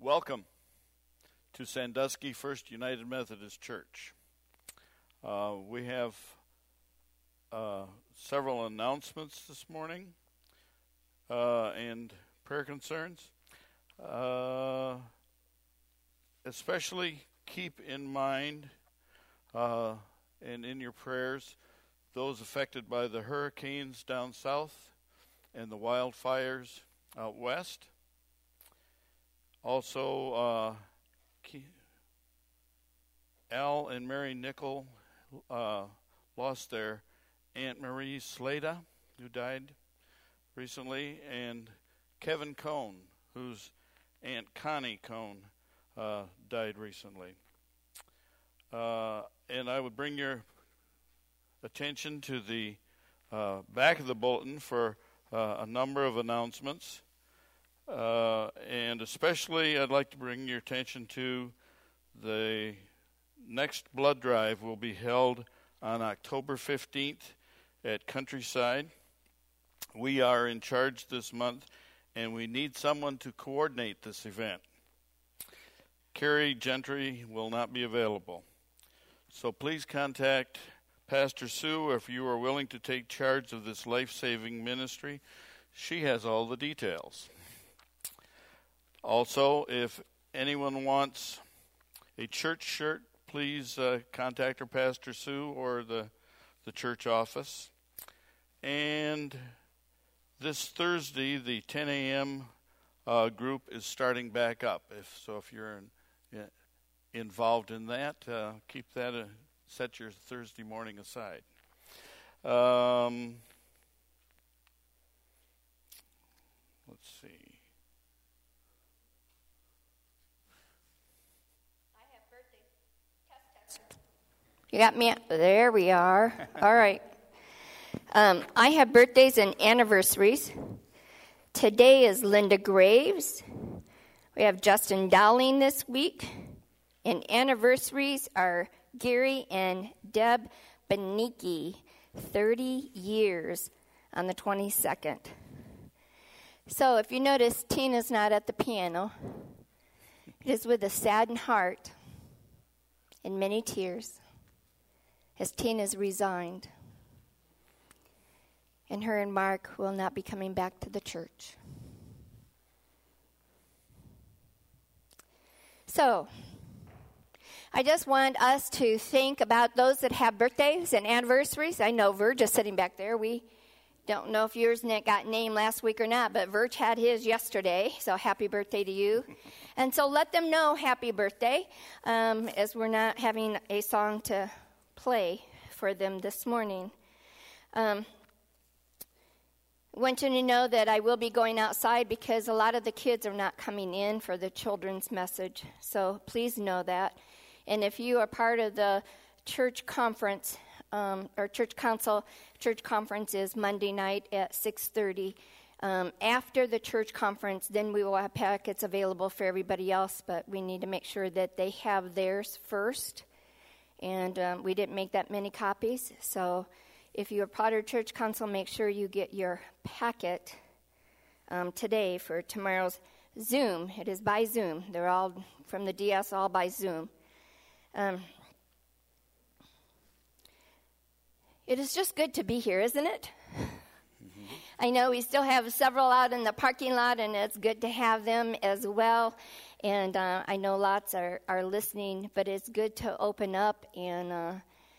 Welcome to Sandusky First United Methodist Church. We have several announcements this morning and prayer concerns. Especially keep in mind and in your prayers those affected by the hurricanes down south and the wildfires out west. Also, Al and Mary Nickel lost their Aunt Marie Slada, who died recently, and Kevin Cohn, whose Aunt Connie Cohn died recently. And I would bring your attention to the back of the bulletin for a number of announcements. And especially I'd like to bring your attention to the next blood drive will be held on October 15th at Countryside. We are in charge this month, and we need someone to coordinate this event. Carrie Gentry will not be available. So please contact Pastor Sue if you are willing to take charge of this life-saving ministry. She has all the details. Also, if anyone wants a church shirt, please contact our Pastor Sue or the church office. And this Thursday, the 10 a.m. Group is starting back up. If you're involved in that, keep that, set your Thursday morning aside. Let's see. You got me? There we are. All right. I have birthdays and anniversaries. Today is Linda Graves. We have Justin Dowling this week. And anniversaries are Gary and Deb Benicki, 30 years on the 22nd. So if you notice, Tina's not at the piano. It is with a saddened heart and many tears, as Tina's resigned, and her and Mark will not be coming back to the church. So, I just want us to think about those that have birthdays and anniversaries. I know Verge is sitting back there. We don't know if yours got named last week or not, but Verge had his yesterday, so happy birthday to you. And so let them know happy birthday, as we're not having a song to play for them this morning. I want you to know that I will be going outside because a lot of the kids are not coming in for the children's message. So please know that. And if you are part of the church conference or church council, church conference is Monday night at 6:30. After the church conference, then we will have packets available for everybody else, but we need to make sure that they have theirs first. And we didn't make that many copies. So if you're part of church council, make sure you get your packet today for tomorrow's Zoom. It is by Zoom. They're all from the DS, all by Zoom. It is just good to be here, isn't it? Mm-hmm. I know we still have several out in the parking lot, and it's good to have them as well. And I know lots are listening, but it's good to open up and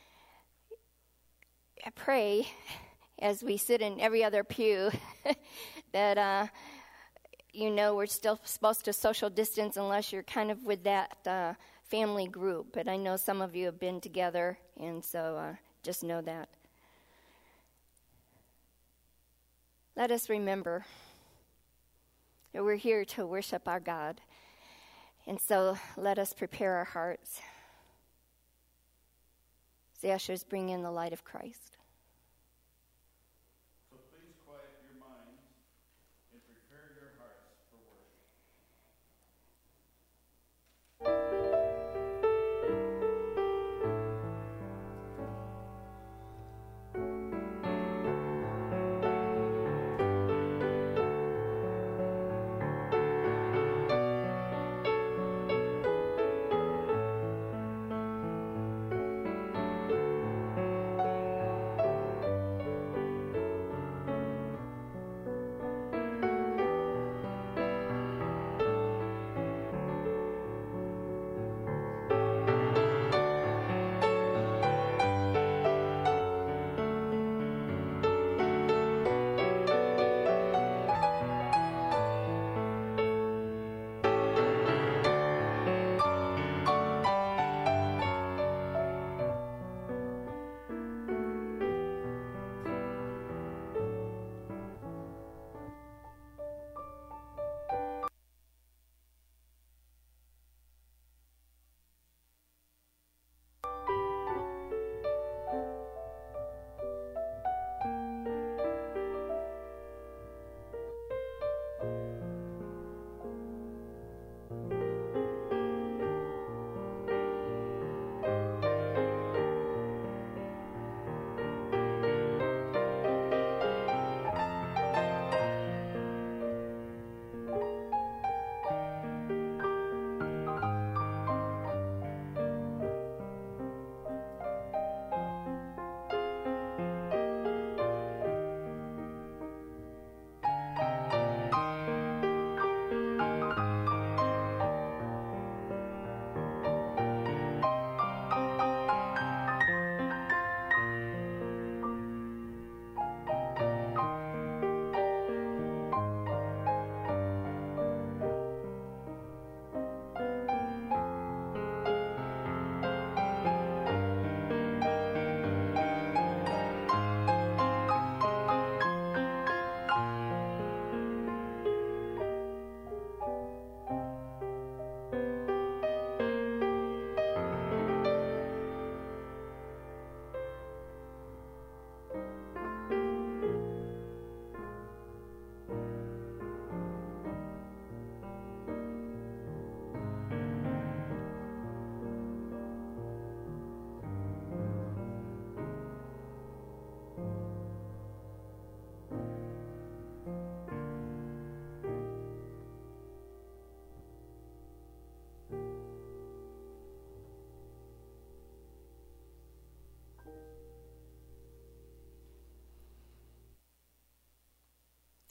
pray as we sit in every other pew that, we're still supposed to social distance unless you're kind of with that family group. But I know some of you have been together, and so just know that. Let us remember that we're here to worship our God. And so let us prepare our hearts. The ushers bring in the light of Christ. So please quiet your minds and prepare your hearts for worship.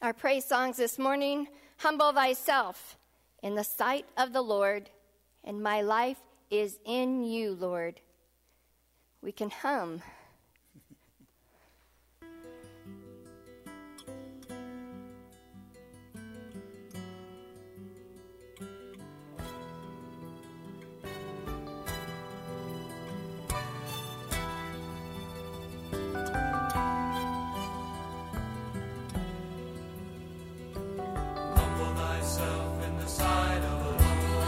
Our praise songs this morning, humble thyself in the sight of the Lord, and my life is in you, Lord. We can hum.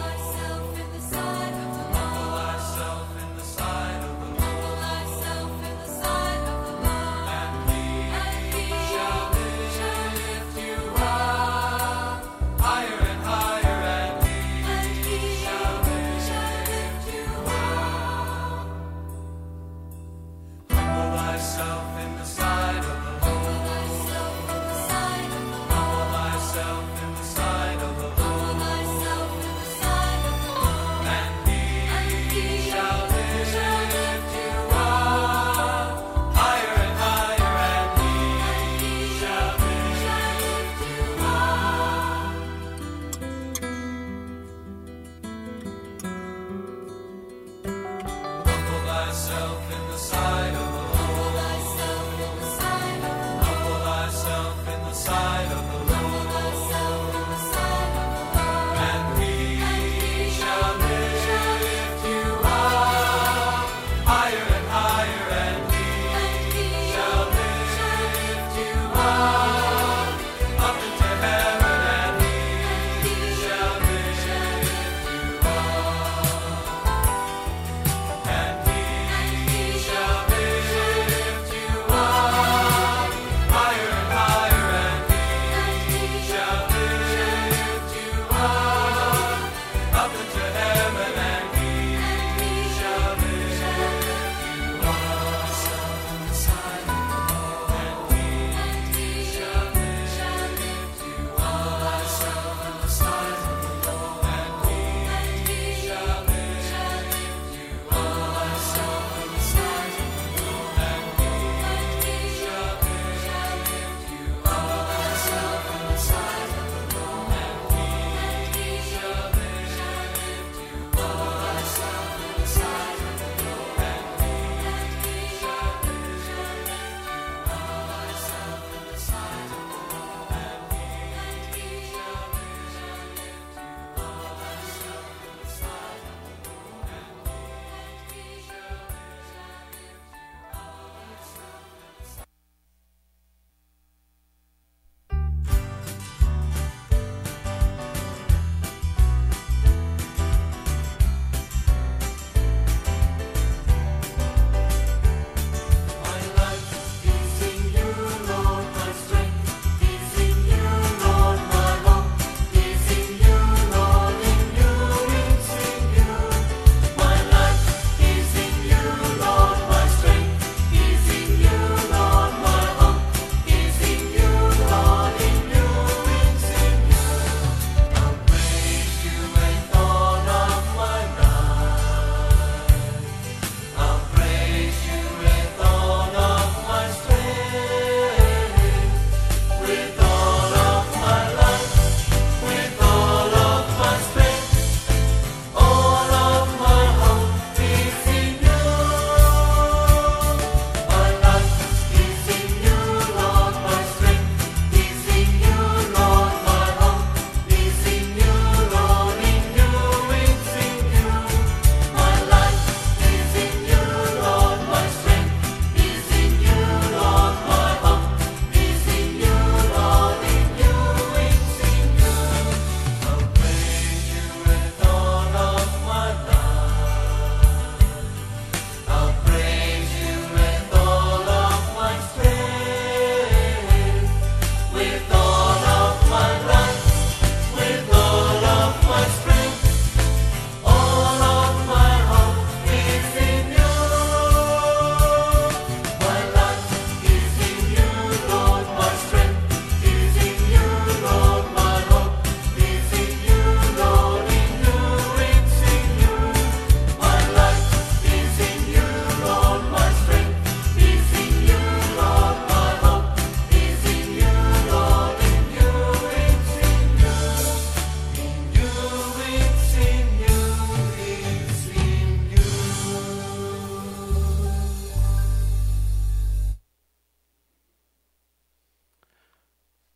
Humble thyself in the sight of the Lord.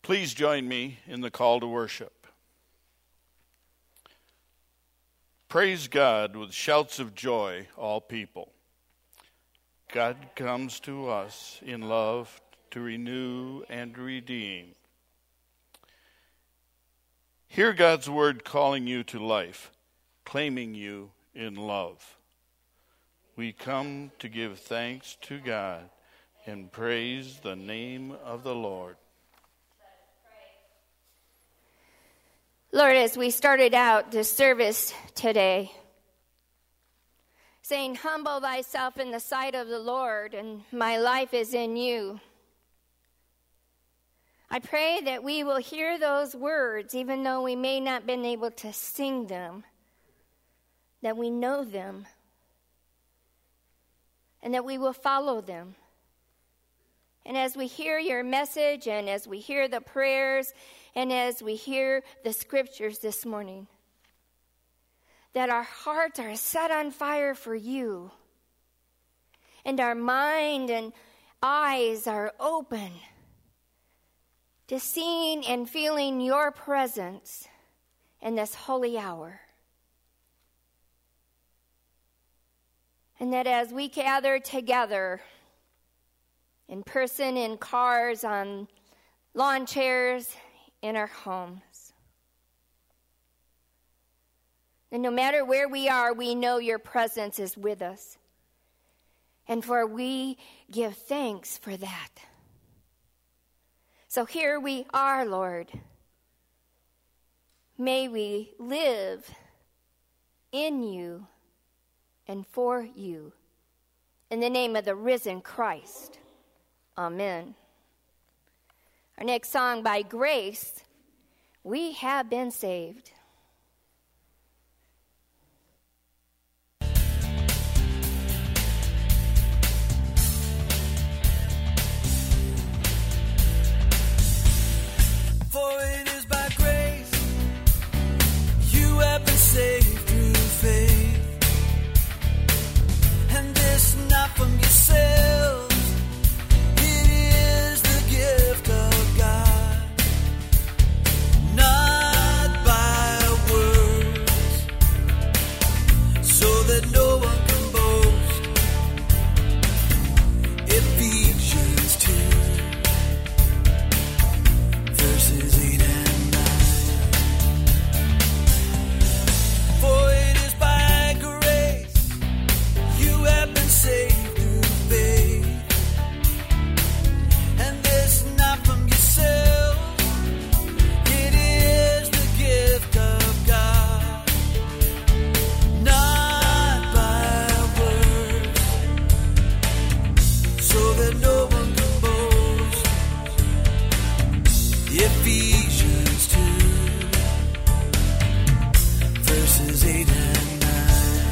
Please join me in the call to worship. Praise God with shouts of joy, all people. God comes to us in love to renew and redeem. Hear God's word calling you to life, claiming you in love. We come to give thanks to God and praise the name of the Lord. Lord, as we started out this service today, saying, humble thyself in the sight of the Lord, and my life is in you. I pray that we will hear those words, even though we may not have been able to sing them, that we know them, and that we will follow them. And as we hear your message, and as we hear the prayers, and as we hear the scriptures this morning, that our hearts are set on fire for you, and our mind and eyes are open to seeing and feeling your presence in this holy hour. And that as we gather together, in person, in cars, on lawn chairs, in our homes, and no matter where we are, we know your presence is with us. And for we give thanks for that. So here we are, Lord. May we live in you and for you. In the name of the risen Christ. Amen. Our next song, by grace, we have been saved. For it is by grace you have been saved through faith, and this not from yourselves. No one can boast. Ephesians 2, verses 8 and 9. For it is by grace you have been saved through faith, and this not from yourself. It is the gift of God. No one can boast. Ephesians 2, verses 8 and 9.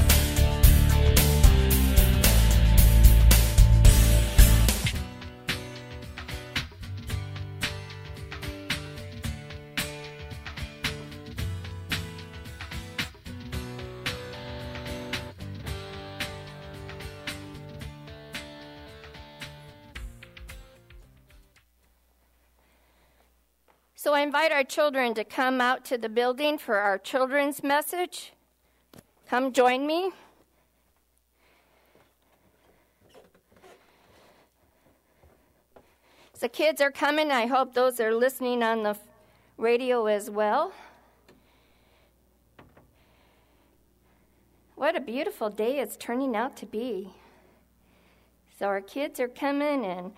So I invite our children to come out to the building for our children's message. Come join me. So kids are coming. I hope those are listening on the radio as well. What a beautiful day it's turning out to be. So our kids are coming, and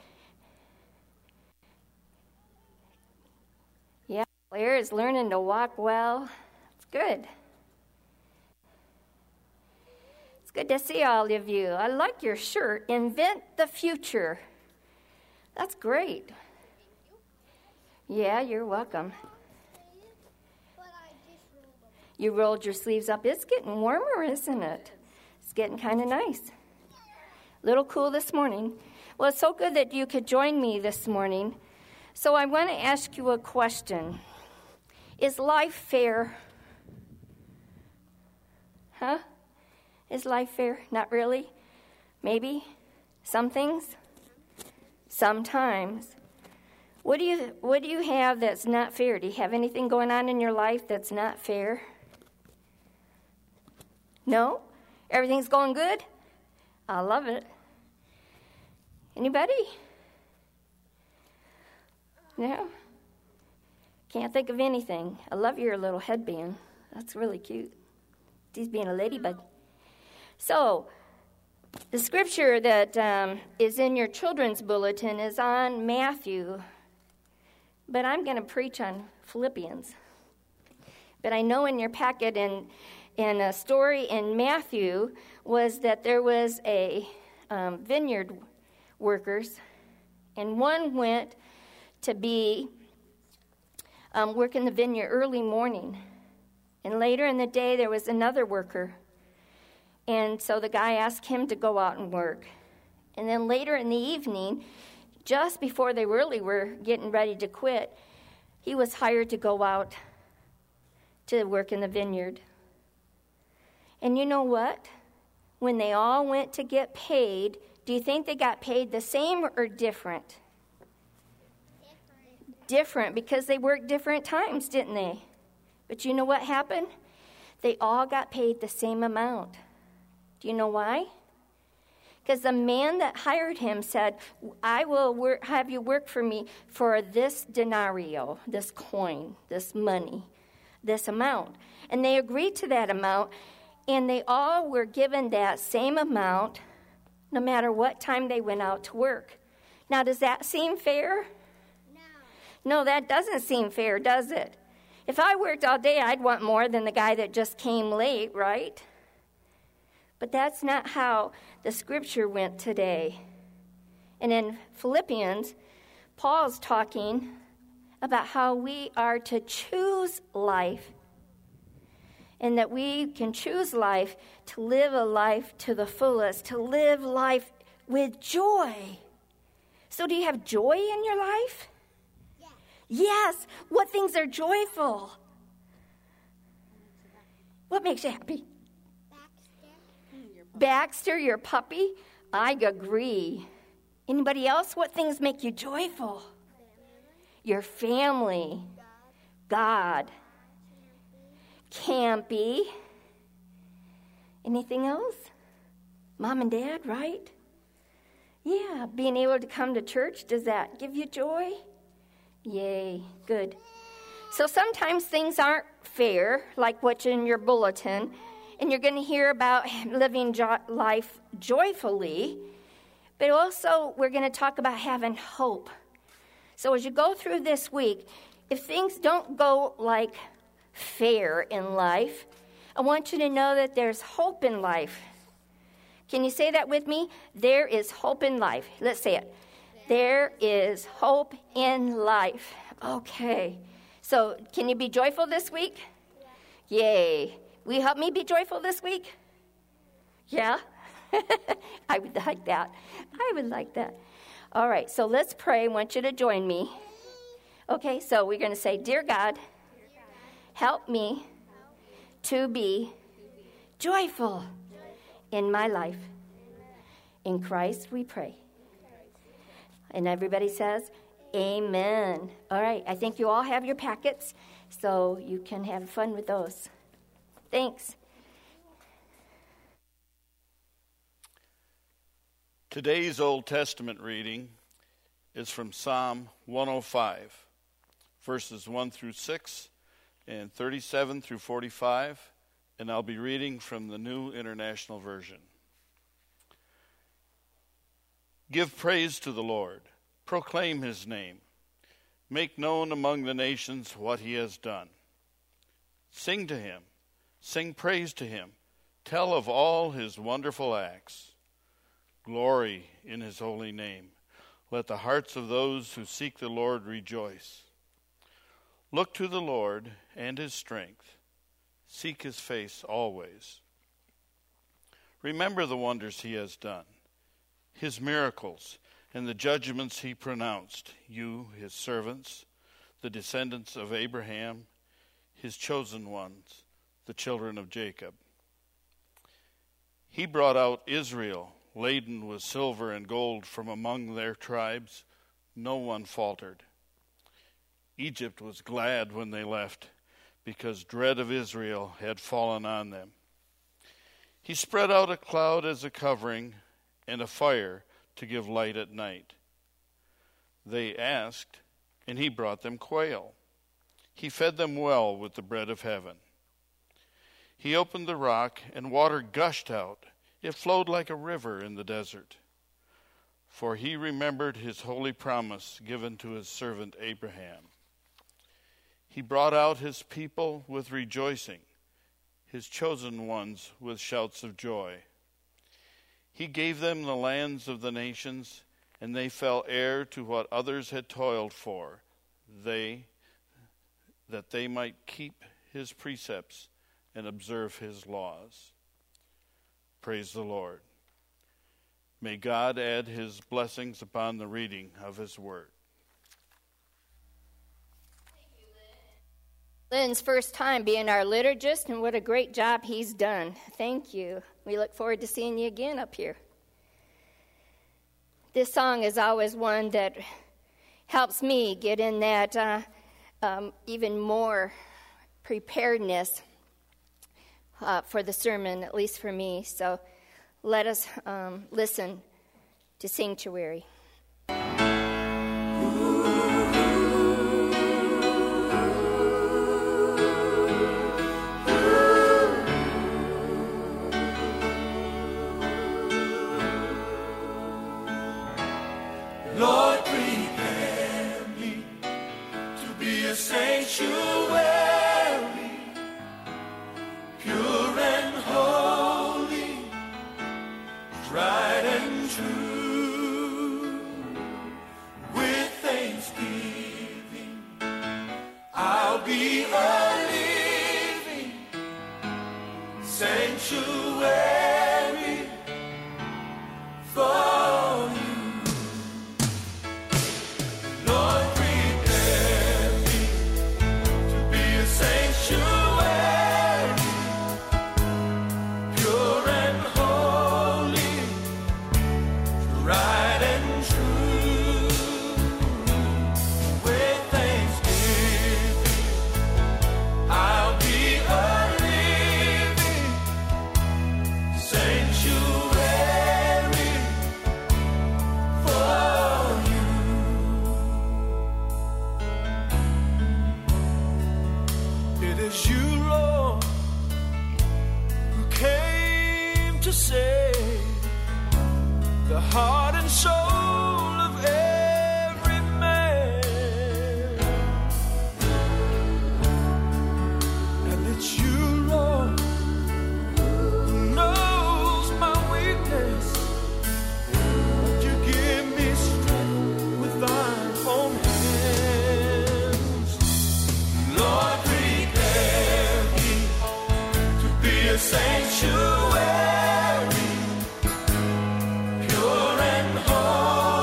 Claire is learning to walk well. It's good. It's good to see all of you. I like your shirt, Invent the Future. That's great. Yeah, you're welcome. You rolled your sleeves up. It's getting warmer, isn't it? It's getting kind of nice. A little cool this morning. Well, it's so good that you could join me this morning. So I want to ask you a question. Is life fair? Huh? Is life fair? Not really. Maybe. Some things. Sometimes. What do you have that's not fair? Do you have anything going on in your life that's not fair? No? Everything's going good? I love it. Anybody? No? Can't think of anything. I love your little headband. That's really cute. He's being a ladybug. So, the scripture that is in your children's bulletin is on Matthew, but I'm going to preach on Philippians. But I know in your packet in a story in Matthew was that there was a vineyard workers, and one went to be working the vineyard early morning. And later in the day, there was another worker. And so the guy asked him to go out and work. And then later in the evening, just before they really were getting ready to quit, he was hired to go out to work in the vineyard. And you know what? When they all went to get paid, do you think they got paid the same or different? Different, because they worked different times, didn't they? But you know what happened? They all got paid the same amount. Do you know why? Because the man that hired him said, I will have you work for me for this denario, this coin, this money, this amount. And they agreed to that amount, and they all were given that same amount no matter what time they went out to work. Now, does that seem fair? No, that doesn't seem fair, does it? If I worked all day, I'd want more than the guy that just came late, right? But that's not how the scripture went today. And in Philippians, Paul's talking about how we are to choose life, and that we can choose life to live a life to the fullest, to live life with joy. So do you have joy in your life? Yes. What things are joyful? What makes you happy? Baxter, your puppy? I agree. Anybody else? What things make you joyful? Your family. God. Campy. Anything else? Mom and Dad, right? Yeah. Being able to come to church, does that give you joy? Yay, good. So sometimes things aren't fair, like what's in your bulletin, and you're going to hear about living life joyfully, but also we're going to talk about having hope. So as you go through this week, if things don't go like fair in life, I want you to know that there's hope in life. Can you say that with me? There is hope in life. Let's say it. There is hope in life. Okay. So, can you be joyful this week? Yeah. Yay. Will you help me be joyful this week? Yeah? I would like that. I would like that. All right. So, let's pray. I want you to join me. Okay. So, we're going to say, Dear God, help me to be joyful in my life. In Christ we pray. And everybody says, Amen. All right, I think you all have your packets, so you can have fun with those. Thanks. Today's Old Testament reading is from Psalm 105, verses 1 through 6 and 37 through 45, and I'll be reading from the New International Version. Give praise to the Lord. Proclaim his name. Make known among the nations what he has done. Sing to him. Sing praise to him. Tell of all his wonderful acts. Glory in his holy name. Let the hearts of those who seek the Lord rejoice. Look to the Lord and his strength. Seek his face always. Remember the wonders he has done, his miracles, and the judgments he pronounced, you, his servants, the descendants of Abraham, his chosen ones, the children of Jacob. He brought out Israel, laden with silver and gold from among their tribes. No one faltered. Egypt was glad when they left, because dread of Israel had fallen on them. He spread out a cloud as a covering and a fire to give light at night. They asked, and he brought them quail. He fed them well with the bread of heaven. He opened the rock, and water gushed out. It flowed like a river in the desert. For he remembered his holy promise given to his servant Abraham. He brought out his people with rejoicing, his chosen ones with shouts of joy. He gave them the lands of the nations, and they fell heir to what others had toiled for, that they might keep his precepts and observe his laws. Praise the Lord. May God add his blessings upon the reading of his word. Lynn's first time being our liturgist, and what a great job he's done. Thank you. We look forward to seeing you again up here. This song is always one that helps me get in that even more preparedness for the sermon, at least for me. So let us listen to Sanctuary. Lord, prepare me to be a sanctuary, pure and holy, tried and true. With thanksgiving, I'll be a living sanctuary for heart and soul of every man, and it's you, Lord, who knows my weakness. You give me strength with thine own hands. Lord, prepare me to be a sanctuary, pure and holy.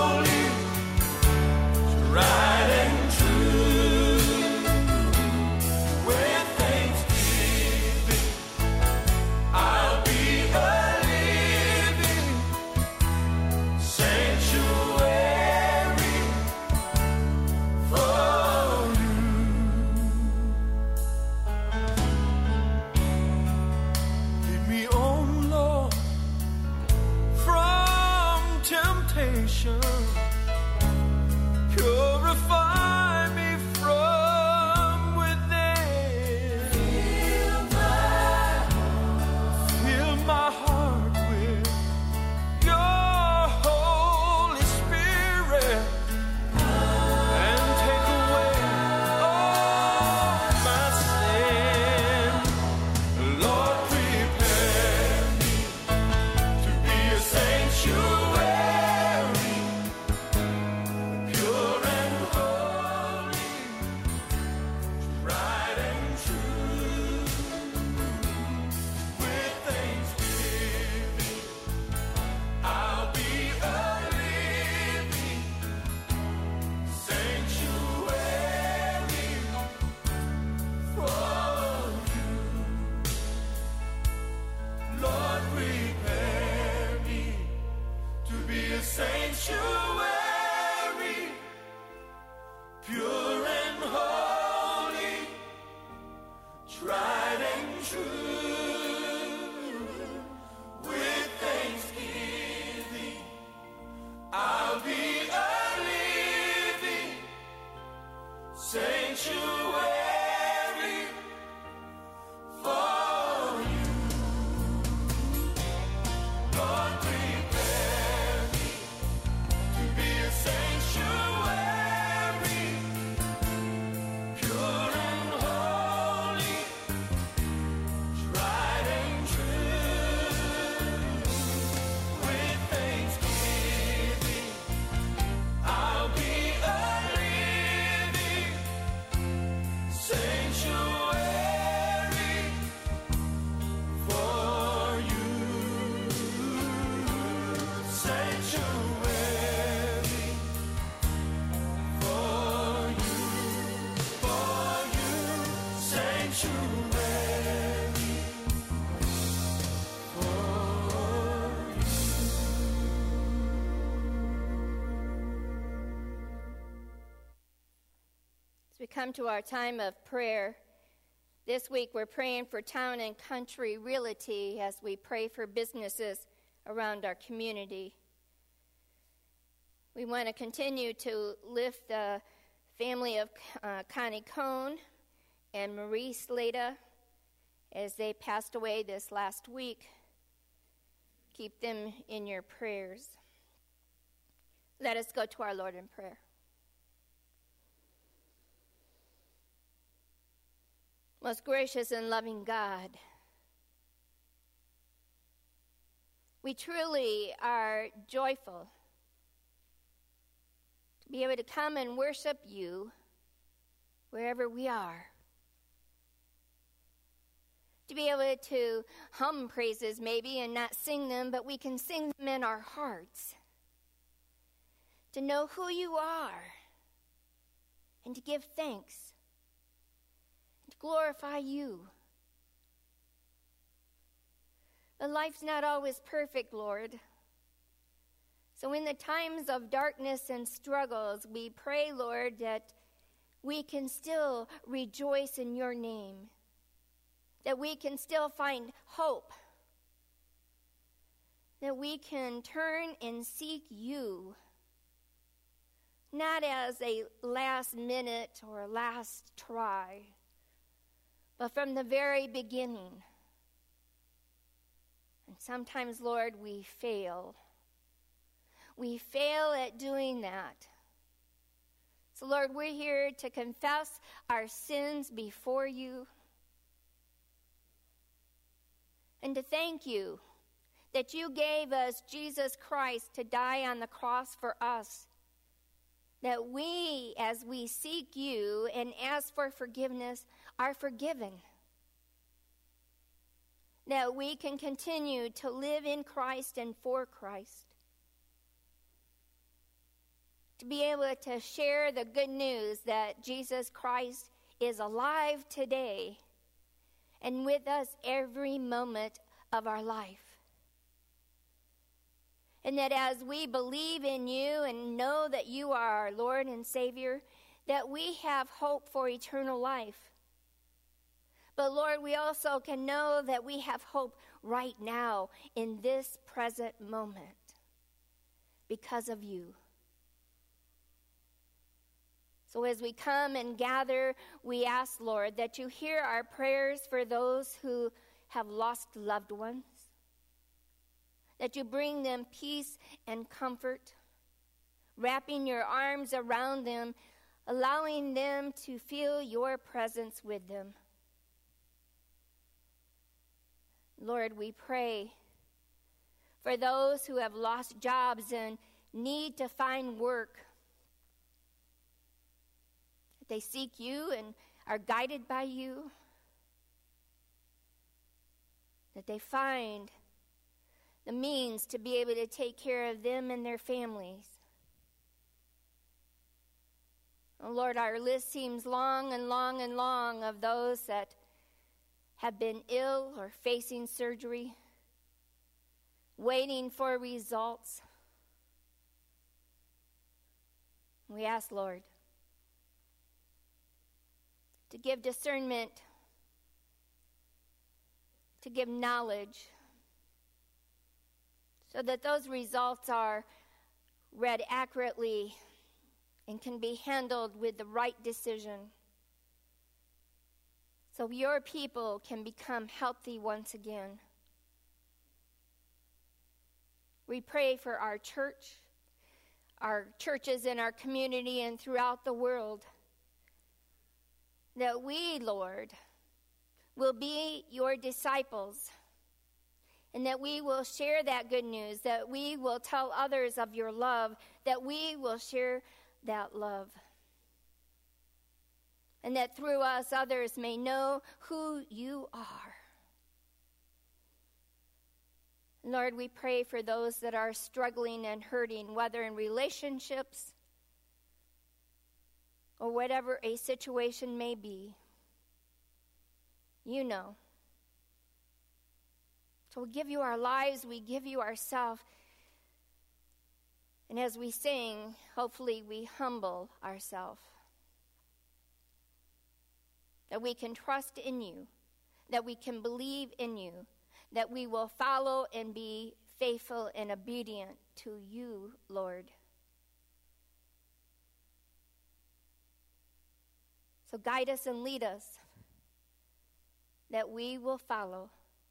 As we come to our time of prayer, this week we're praying for town and country realty as we pray for businesses around our community. We want to continue to lift the family of Connie Cohn and Marie Slada as they passed away this last week. Keep them in your prayers. Let us go to our Lord in prayer. Most gracious and loving God, we truly are joyful to be able to come and worship you wherever we are. To be able to hum praises maybe and not sing them, but we can sing them in our hearts. To know who you are and to give thanks. To glorify you. But life's not always perfect, Lord. So in the times of darkness and struggles, we pray, Lord, that we can still rejoice in your name. That we can still find hope. That we can turn and seek you. Not as a last minute or last try, but from the very beginning. And sometimes, Lord, we fail. We fail at doing that. So, Lord, we're here to confess our sins before you and to thank you that you gave us Jesus Christ to die on the cross for us, that we, as we seek you and ask for forgiveness, are forgiven. That we can continue to live in Christ and for Christ. To be able to share the good news that Jesus Christ is alive today and with us every moment of our life. And that as we believe in you and know that you are our Lord and Savior, that we have hope for eternal life. But Lord, we also can know that we have hope right now in this present moment because of you. So as we come and gather, we ask, Lord, that you hear our prayers for those who have lost loved ones, that you bring them peace and comfort, wrapping your arms around them, allowing them to feel your presence with them. Lord, we pray for those who have lost jobs and need to find work. That they seek you and are guided by you. That they find the means to be able to take care of them and their families. Oh Lord, our list seems long and long and long of those that have been ill or facing surgery, waiting for results. We ask, Lord, to give discernment, to give knowledge, so that those results are read accurately and can be handled with the right decision. So your people can become healthy once again. We pray for our church, our churches in our community and throughout the world, that we, Lord, will be your disciples, and that we will share that good news, that we will tell others of your love, that we will share that love. And that through us, others may know who you are. Lord, we pray for those that are struggling and hurting, whether in relationships or whatever a situation may be. You know. So we give you our lives, we give you ourselves. And as we sing, hopefully we humble ourselves. That we can trust in you, that we can believe in you, that we will follow and be faithful and obedient to you, Lord. So guide us and lead us, that we will follow.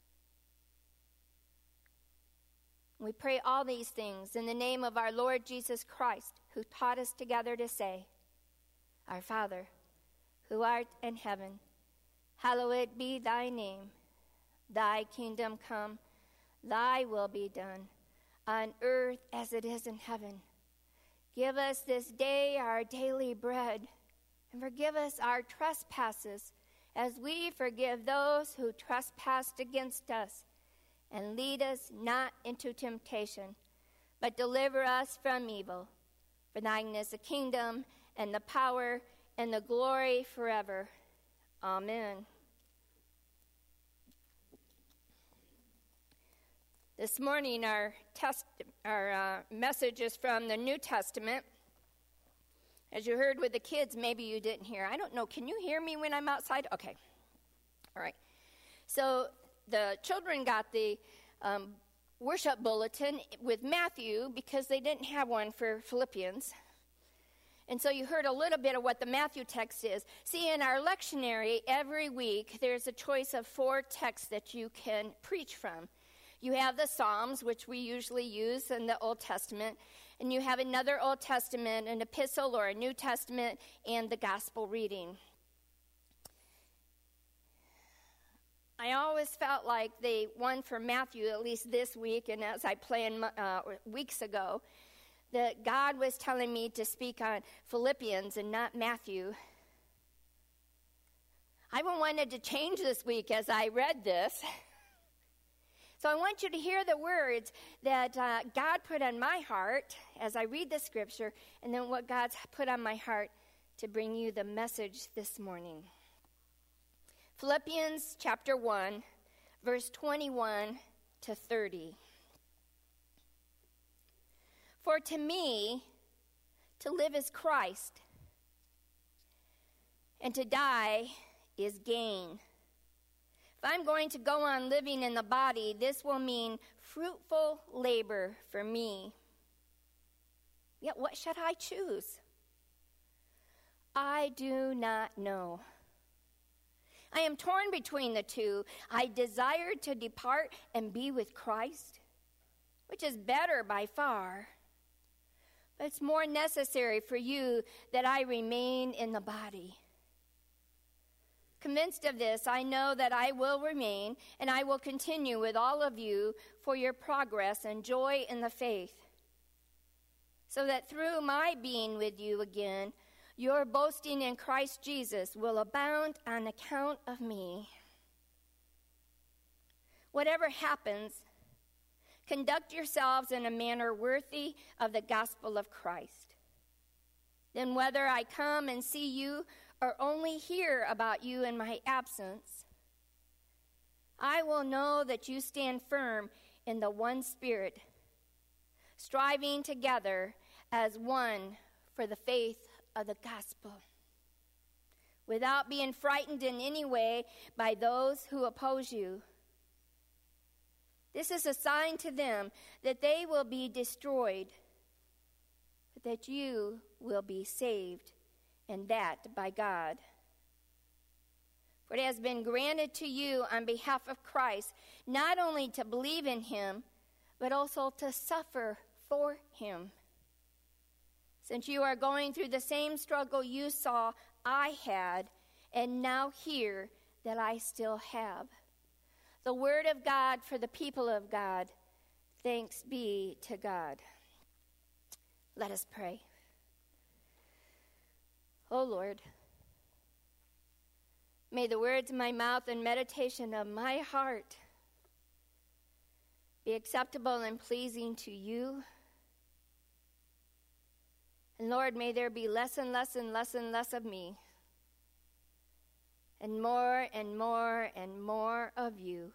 We pray all these things in the name of our Lord Jesus Christ, who taught us together to say, Our Father, who art in heaven, hallowed be thy name. Thy kingdom come, thy will be done, on earth as it is in heaven. Give us this day our daily bread, and forgive us our trespasses, as we forgive those who trespass against us. And lead us not into temptation, but deliver us from evil. For thine is the kingdom, and the power, and the glory forever. Amen. This morning, our message is from the New Testament. As you heard with the kids, maybe you didn't hear. I don't know. Can you hear me when I'm outside? Okay. All right. So the children got the worship bulletin with Matthew because they didn't have one for Philippians. And so you heard a little bit of what the Matthew text is. See, in our lectionary every week, there's a choice of 4 texts that you can preach from. You have the Psalms, which we usually use in the Old Testament, and you have another Old Testament, an epistle or a New Testament, and the gospel reading. I always felt like the one for Matthew, at least this week, and as I planned weeks ago, that God was telling me to speak on Philippians and not Matthew. I wanted to change this week as I read this. So I want you to hear the words that God put on my heart as I read the scripture, and then what God's put on my heart to bring you the message this morning. Philippians chapter 1, verse 21 to 30. For to me, to live is Christ, and to die is gain. If I'm going to go on living in the body, this will mean fruitful labor for me. Yet what should I choose? I do not know. I am torn between the two. I desire to depart and be with Christ, which is better by far. But it's more necessary for you that I remain in the body. Convinced of this, I know that I will remain and I will continue with all of you for your progress and joy in the faith, so that through my being with you again, your boasting in Christ Jesus will abound on account of me. Whatever happens, conduct yourselves in a manner worthy of the gospel of Christ. Then whether I come and see you or only hear about you in my absence, I will know that you stand firm in the one Spirit, striving together as one for the faith of the gospel, without being frightened in any way by those who oppose you. This is a sign to them that they will be destroyed, but that you will be saved, and that by God. For it has been granted to you on behalf of Christ, not only to believe in him, but also to suffer for him. Since you are going through the same struggle you saw I had, and now hear that I still have. The word of God for the people of God. Thanks be to God. Let us pray. O Lord, may the words of my mouth and meditation of my heart be acceptable and pleasing to you. And Lord, may there be less and less and less and less of me, and more and more and more of you.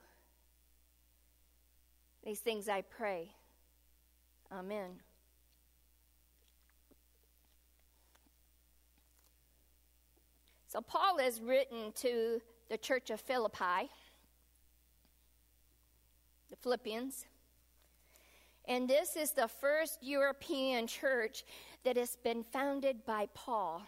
These things I pray. Amen. So Paul has written to the church of Philippi, the Philippians, and this is the first European church that has been founded by Paul.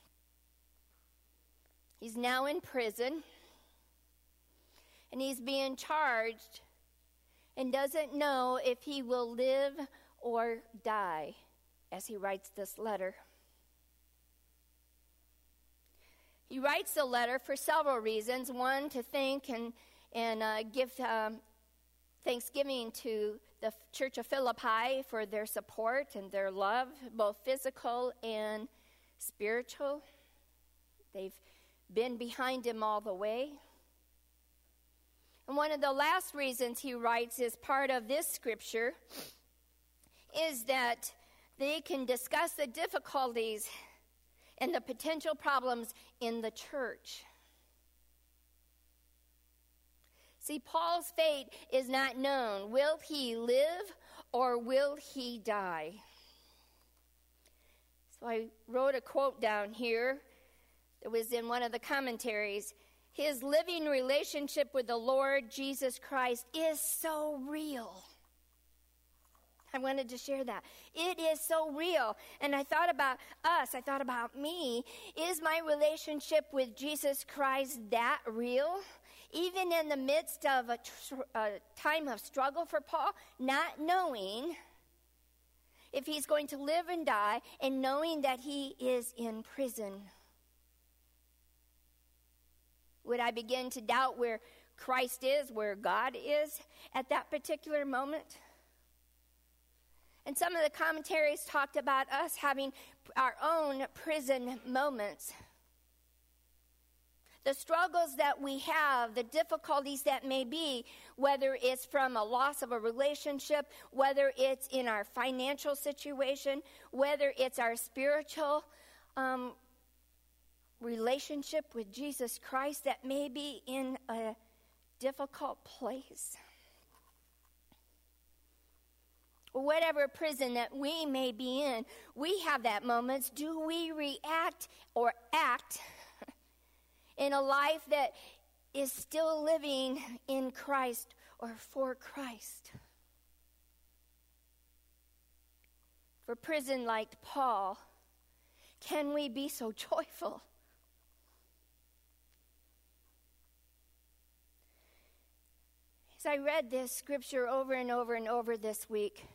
He's now in prison, and he's being charged and doesn't know if he will live or die as he writes this letter. He writes the letter for several reasons. One, to thank and give thanksgiving to the Church of Philippi for their support and their love, both physical and spiritual. They've been behind him all the way. And one of the last reasons he writes as part of this scripture is that they can discuss the difficulties and the potential problems in the church. See, Paul's fate is not known. Will he live or will he die? So I wrote a quote down here that was in one of the commentaries. His living relationship with the Lord Jesus Christ is so real. I wanted to share that. It is so real. And I thought about us. I thought about me. Is my relationship with Jesus Christ that real? Even in the midst of a time of struggle for Paul, not knowing if he's going to live and die, and knowing that he is in prison. Would I begin to doubt where Christ is, where God is at that particular moment? And some of the commentaries talked about us having our own prison moments. The struggles that we have, the difficulties that may be, whether it's from a loss of a relationship, whether it's in our financial situation, whether it's our spiritual relationship with Jesus Christ that may be in a difficult place. Whatever prison that we may be in, we have that moments. Do we react or act in a life that is still living in Christ or for Christ? For prison like Paul, can we be so joyful? As I read this scripture over and over and over this week,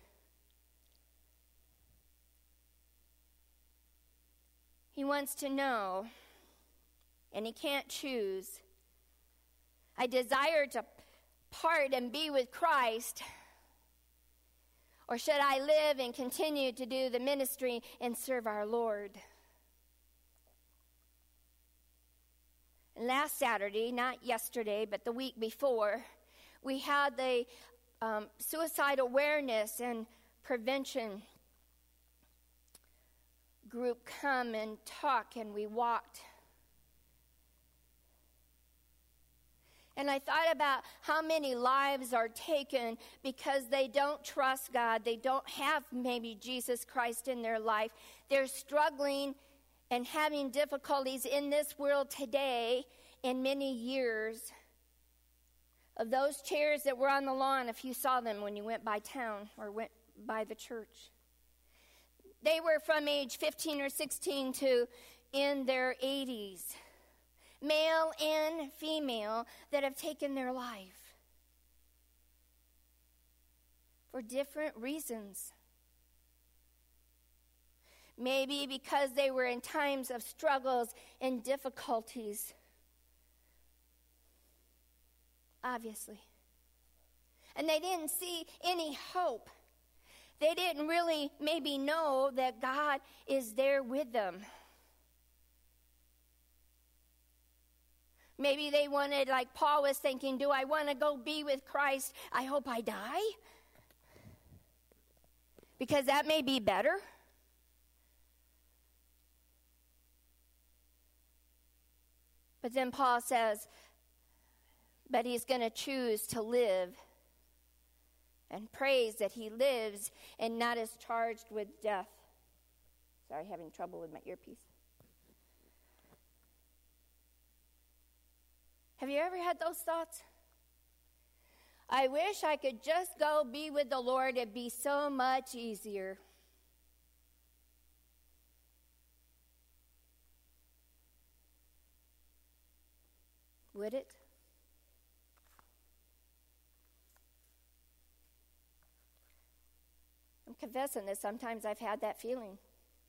he wants to know, and he can't choose. I desire to part and be with Christ, or should I live and continue to do the ministry and serve our Lord? And last Saturday, not yesterday, but the week before, we had the suicide awareness and prevention group come and talk, and we walked. And I thought about how many lives are taken because they don't trust God. They don't have maybe Jesus Christ in their life. They're struggling and having difficulties in this world today in many years. Of those chairs that were on the lawn, if you saw them when you went by town or went by the church, they were from age 15 or 16 to in their 80s. Male and female that have taken their life for different reasons. Maybe because they were in times of struggles and difficulties. Obviously. And they didn't see any hope. They didn't really maybe know that God is there with them. Maybe they wanted, like Paul was thinking, do I want to go be with Christ? I hope I die. Because that may be better. But then Paul says, but he's going to choose to live, and prays that he lives and not is charged with death. Sorry, having trouble with my earpiece. Have you ever had those thoughts? I wish I could just go be with the Lord. It'd be so much easier. Would it? I'm confessing that sometimes I've had that feeling.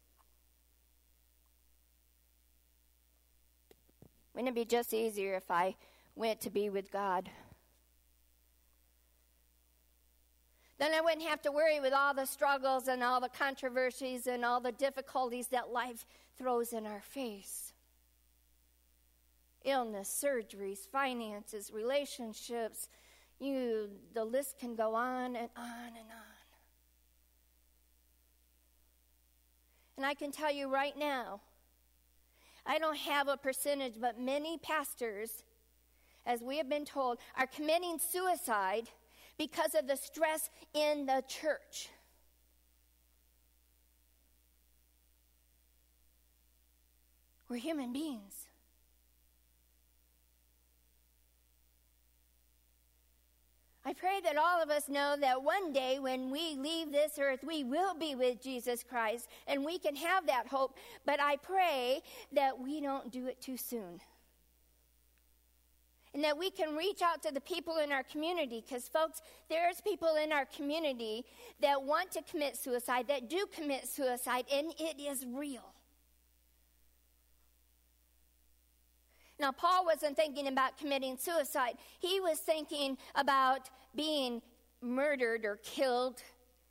Wouldn't it be just easier if I went to be with God? Then I wouldn't have to worry with all the struggles and all the controversies and all the difficulties that life throws in our face. Illness, surgeries, finances, relationships, the list can go on and on and on. And I can tell you right now, I don't have a percentage, but many pastors, as we have been told, are committing suicide because of the stress in the church. We're human beings. I pray that all of us know that one day when we leave this earth, we will be with Jesus Christ, and we can have that hope. But I pray that we don't do it too soon. And that we can reach out to the people in our community, because, folks, there's people in our community that want to commit suicide, that do commit suicide, and it is real. Now, Paul wasn't thinking about committing suicide. He was thinking about being murdered or killed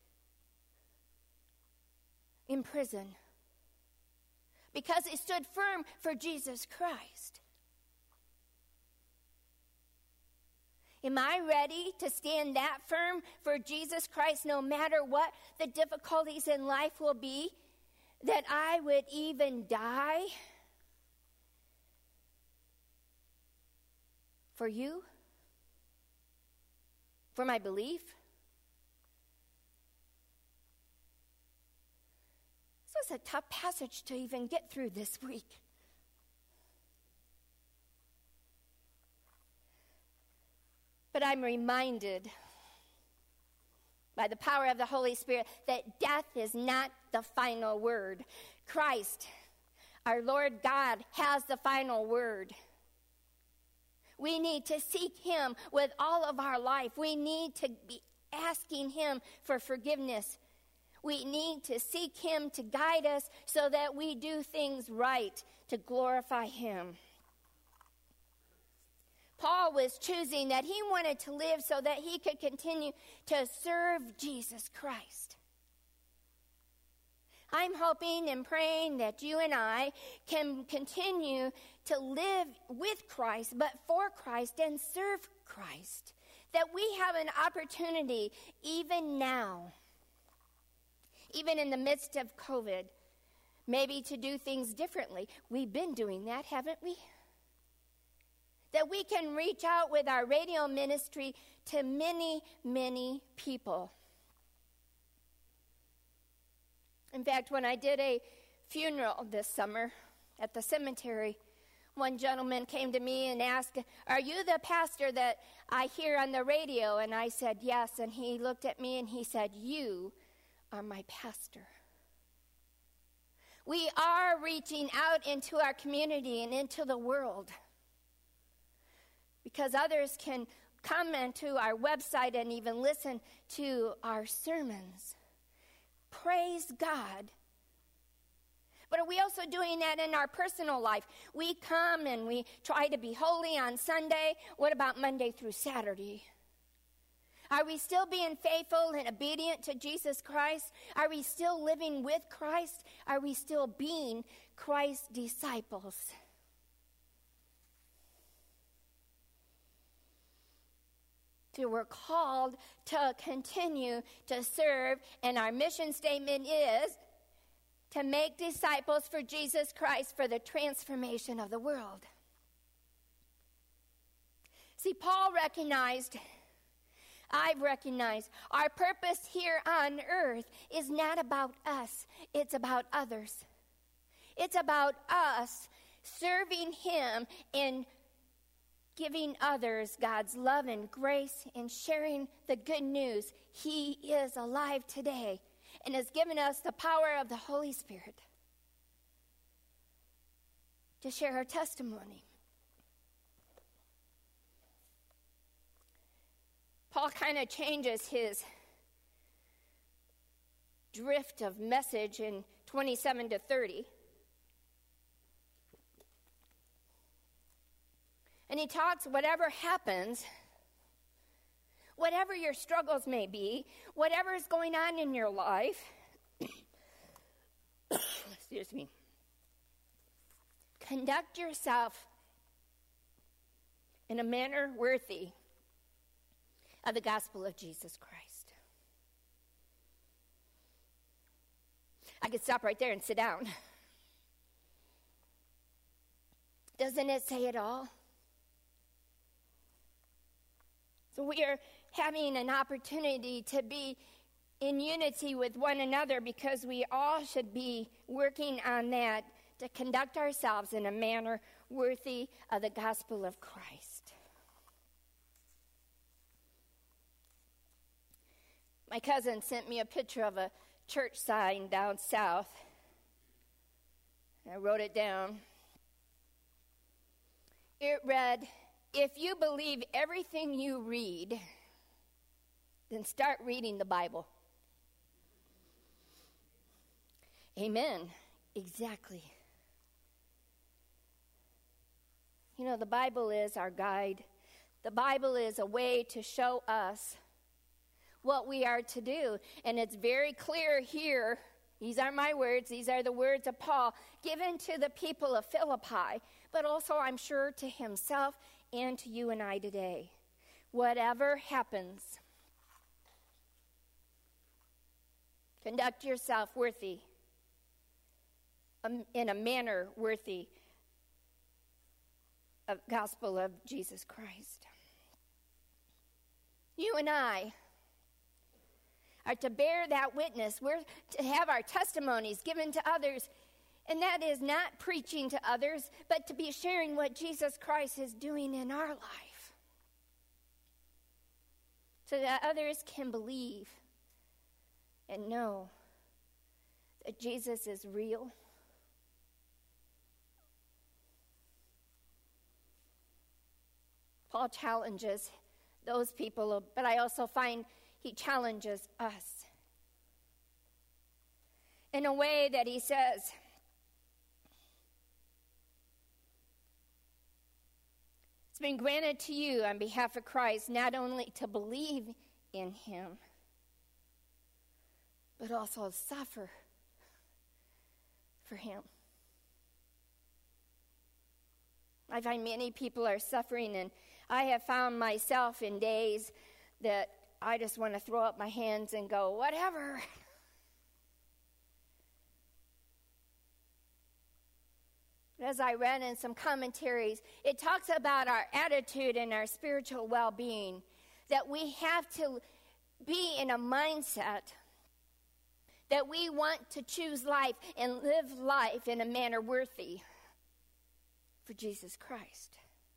in prison, because he stood firm for Jesus Christ. Am I ready to stand that firm for Jesus Christ no matter what the difficulties in life will be, that I would even die for you? For my belief? This was a tough passage to even get through this week. But I'm reminded by the power of the Holy Spirit that death is not the final word. Christ, our Lord God, has the final word. We need to seek him with all of our life. We need to be asking him for forgiveness. We need to seek him to guide us so that we do things right to glorify him. Paul was choosing that he wanted to live so that he could continue to serve Jesus Christ. I'm hoping and praying that you and I can continue to live with Christ, but for Christ and serve Christ. That we have an opportunity even now, even in the midst of COVID, maybe to do things differently. We've been doing that, haven't we? That we can reach out with our radio ministry to many, many people. In fact, when I did a funeral this summer at the cemetery, one gentleman came to me and asked, "Are you the pastor that I hear on the radio?" And I said, "Yes." And he looked at me and he said, "You are my pastor." We are reaching out into our community and into the world, because others can come into our website and even listen to our sermons. Praise God. But are we also doing that in our personal life? We come and we try to be holy on Sunday. What about Monday through Saturday? Are we still being faithful and obedient to Jesus Christ? Are we still living with Christ? Are we still being Christ's disciples? So we're called to continue to serve, and our mission statement is to make disciples for Jesus Christ for the transformation of the world. See, Paul recognized, I've recognized, our purpose here on earth is not about us. It's about others. It's about us serving him and giving others God's love and grace and sharing the good news. He is alive today and has given us the power of the Holy Spirit to share our testimony. Paul kind of changes his drift of message in 27 to 30. And he talks, whatever happens, whatever your struggles may be, whatever is going on in your life, excuse me, conduct yourself in a manner worthy of the gospel of Jesus Christ. I could stop right there and sit down. Doesn't it say it all? So we are having an opportunity to be in unity with one another because we all should be working on that to conduct ourselves in a manner worthy of the gospel of Christ. My cousin sent me a picture of a church sign down south. I wrote it down. It read, "If you believe everything you read, then start reading the Bible." Amen. Exactly. You know, the Bible is our guide. The Bible is a way to show us what we are to do. And it's very clear here. These aren't my words. These are the words of Paul given to the people of Philippi, but also, I'm sure, to himself and to you and I today. Whatever happens, conduct yourself worthy, in a manner worthy of the gospel of Jesus Christ. You and I are to bear that witness. We're to have our testimonies given to others. And that is not preaching to others, but to be sharing what Jesus Christ is doing in our life, so that others can believe and know that Jesus is real. Paul challenges those people, but I also find he challenges us in a way that he says, it's been granted to you on behalf of Christ not only to believe in him, but also suffer for him. I find many people are suffering, and I have found myself in days that I just want to throw up my hands and go, whatever. As I read in some commentaries, it talks about our attitude and our spiritual well-being, that we have to be in a mindset that we want to choose life and live life in a manner worthy for Jesus Christ.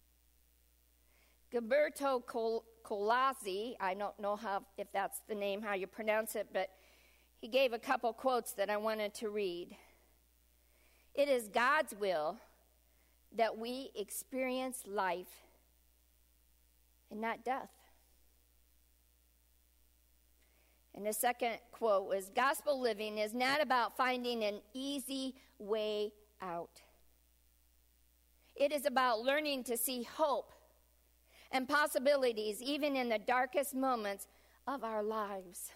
Gilberto Colazzi, I don't know if that's the name, how you pronounce it, but he gave a couple quotes that I wanted to read. It is God's will that we experience life and not death. And the second quote was, gospel living is not about finding an easy way out. It is about learning to see hope and possibilities even in the darkest moments of our lives.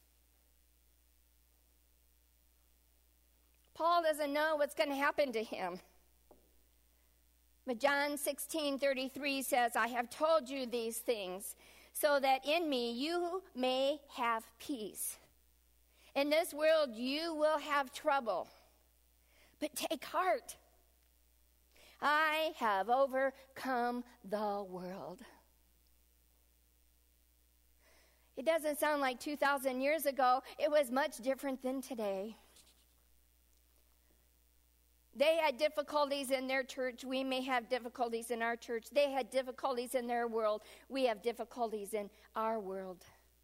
Paul doesn't know what's going to happen to him. But John 16:33 says, I have told you these things so that in me you may have peace. In this world you will have trouble, but take heart. I have overcome the world. It doesn't sound like 2,000 years ago. It was much different than today. They had difficulties in their church. We may have difficulties in our church. They had difficulties in their world. We have difficulties in our world.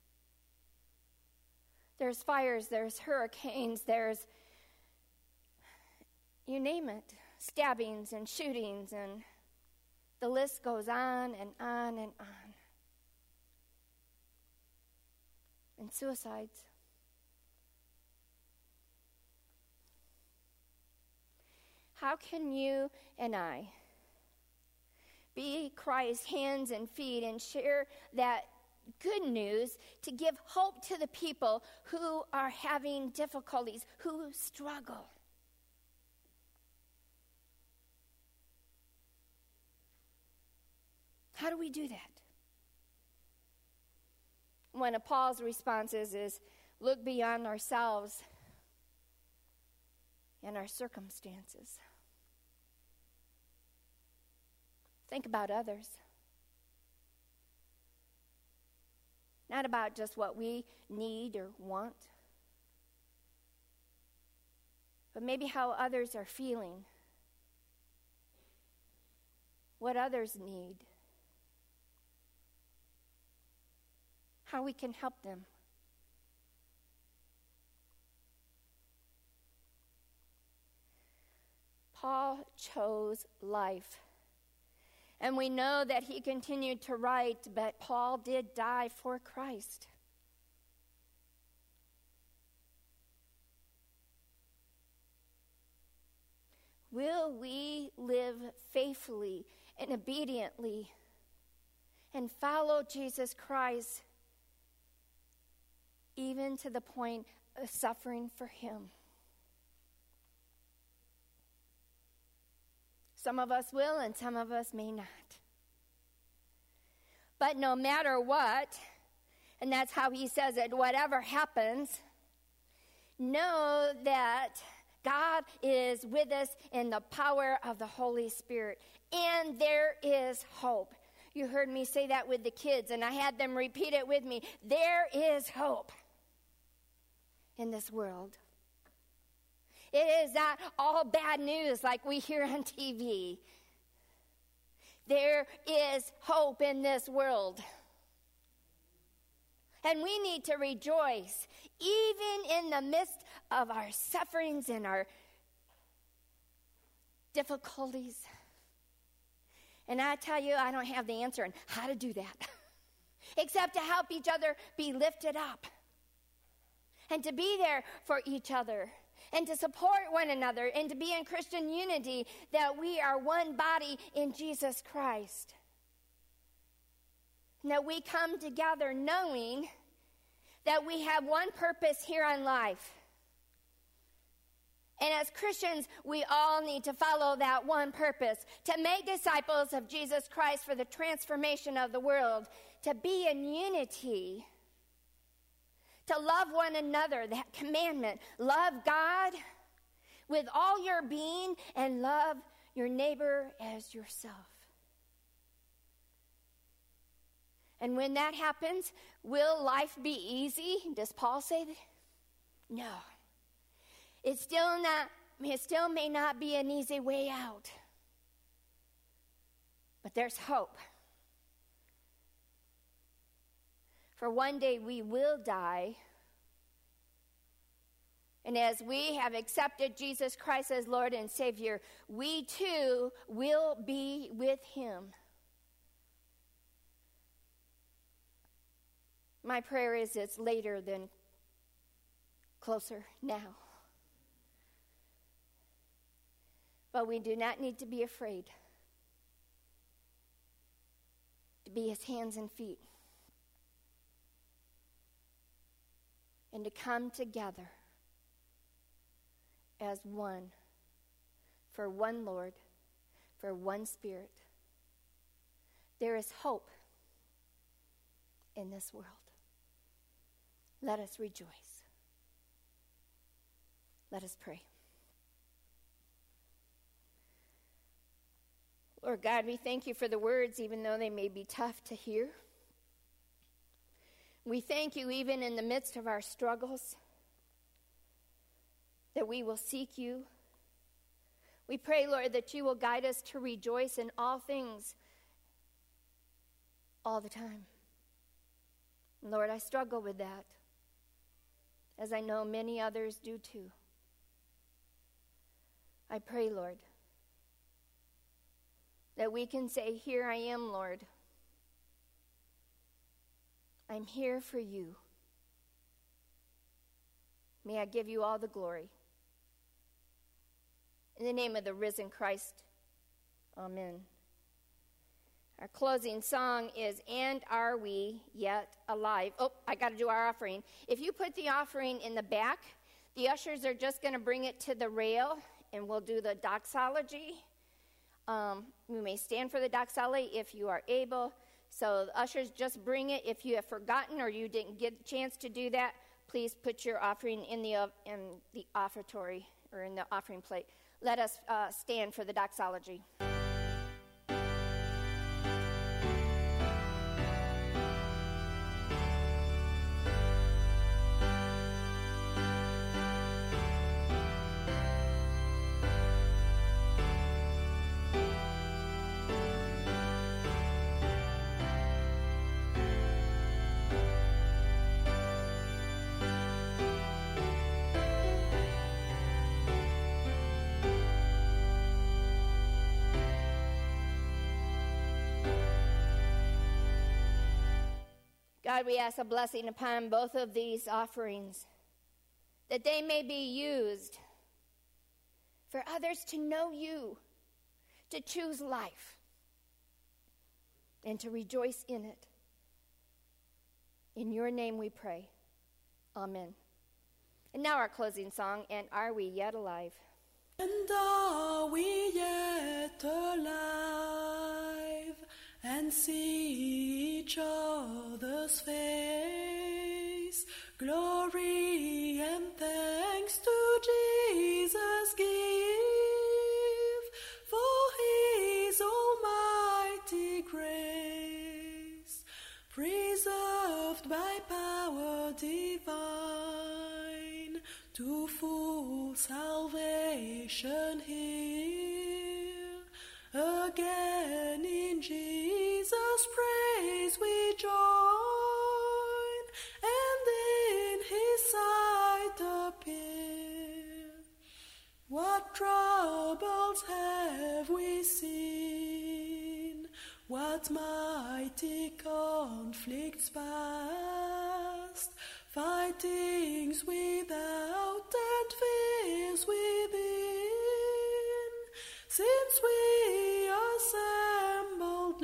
There's fires, there's hurricanes, there's, you name it, stabbings and shootings, and the list goes on and on and on. And suicides. How can you and I be Christ's hands and feet and share that good news to give hope to the people who are having difficulties, who struggle? How do we do that? One of Paul's responses is look beyond ourselves and our circumstances. Think about others. Not about just what we need or want, but maybe how others are feeling, what others need, how we can help them. Paul chose life. And we know that he continued to write, but Paul did die for Christ. Will we live faithfully and obediently and follow Jesus Christ even to the point of suffering for him? Some of us will and some of us may not. But no matter what, and that's how he says it, whatever happens, know that God is with us in the power of the Holy Spirit. And there is hope. You heard me say that with the kids, and I had them repeat it with me. There is hope in this world. It is not all bad news like we hear on TV. There is hope in this world. And we need to rejoice even in the midst of our sufferings and our difficulties. And I tell you, I don't have the answer on how to do that, except to help each other be lifted up and to be there for each other. And to support one another, and to be in Christian unity, that we are one body in Jesus Christ. And that we come together knowing that we have one purpose here on life. And as Christians, we all need to follow that one purpose, to make disciples of Jesus Christ for the transformation of the world, to be in unity, to love one another, that commandment. Love God with all your being and love your neighbor as yourself. And when that happens, will life be easy? Does Paul say that? No. It still may not be an easy way out. But there's hope. For one day we will die. And as we have accepted Jesus Christ as Lord and Savior, we too will be with him. My prayer is it's later than closer now. But we do not need to be afraid to be his hands and feet. And to come together as one, for one Lord, for one Spirit. There is hope in this world. Let us rejoice. Let us pray. Lord God, we thank you for the words, even though they may be tough to hear. We thank you even in the midst of our struggles, that we will seek you. We pray, Lord, that you will guide us to rejoice in all things all the time. Lord, I struggle with that, as I know many others do too. I pray, Lord, that we can say, "Here I am, Lord. I'm here for you. May I give you all the glory." In the name of the risen Christ, amen. Our closing song is, "And Are We Yet Alive?" Oh, I got to do our offering. If you put the offering in the back, the ushers are just going to bring it to the rail, and we'll do the doxology. We may stand for the doxology if you are able. So the ushers, just bring it. If you have forgotten or you didn't get a chance to do that, please put your offering in the offertory or in the offering plate. Let us stand for the doxology. God, we ask a blessing upon both of these offerings, that they may be used for others to know you, to choose life, and to rejoice in it. In your name we pray. Amen. And now our closing song, "And Are We Yet Alive?" And are we yet alive, and see each other's face? Glory and thanks to Jesus give, for his almighty grace, preserved by power divine, to full salvation here. Again in Jesus' praise we join, and in his sight appear. What troubles have we seen? What mighty conflicts past? Fightings without and fears within, since we assembled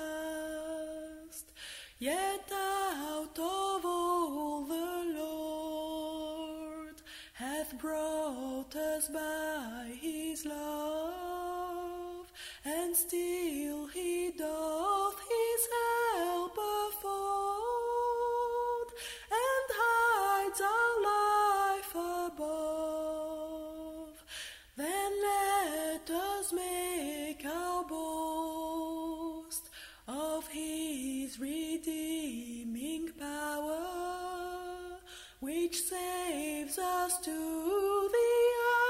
last. Yet out of all the Lord hath brought us by his love, and still he doth his help afford, and hides our life above. Then let us make our boast of his redeeming power, which saves us to the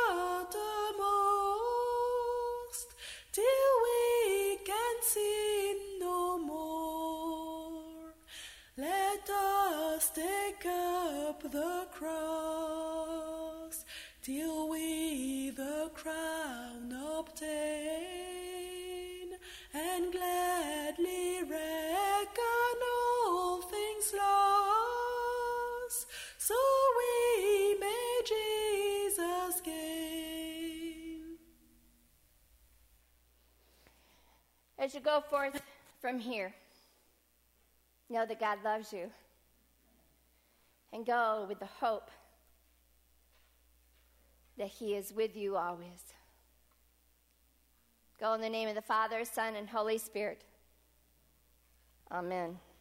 uttermost, till we can sin no more. Let us take up the cross, till we the crown obtain, and gladly reckon all things lost, so we may Jesus gain. As you go forth from here, know that God loves you, and go with the hope that he is with you always. Go in the name of the Father, Son, and Holy Spirit. Amen.